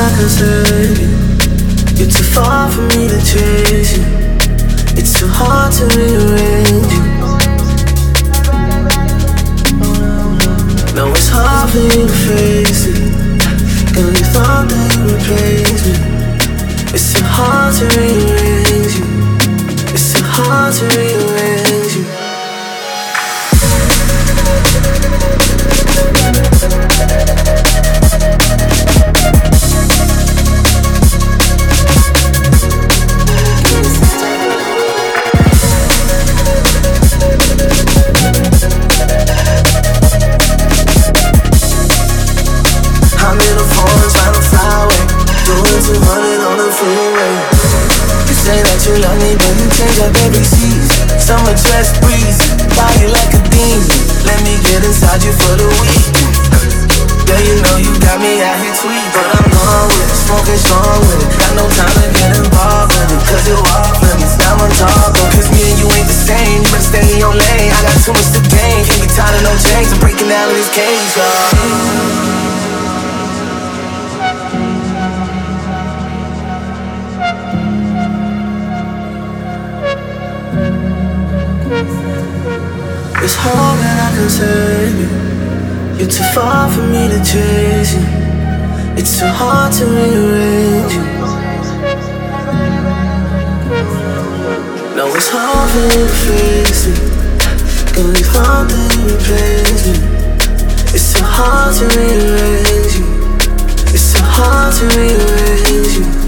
I can save you. You're too far for me to chase you. It's too hard to rearrange you. Now it's hard for you to face it. Girl, you thought that you replaced me. It's too hard to rearrange you. It's too hard to rearrange you. I'm in a phone trying to fly away, doing 200 on the freeway. You say that you love me, but you change up every season. Summer dress breeze, body like a demon. Let me get inside you for the weekend. Girl, you know you got me out here tweaking, but I'm gone with it, smoking strong with it. Got no time to get involved with it, cause you off limits, now I'm talking. Cause me and you ain't the same, you better stay in your lane. I got too much to gain, can't be tired of no chains. I'm breaking out of this cage, y'all. It's hard that I can save you. You're too far for me to chase you. It's too hard to rearrange you. No, it's hard for you to face it. Girl, you thought that you replaced me. It's too hard to rearrange you. It's too hard to rearrange you.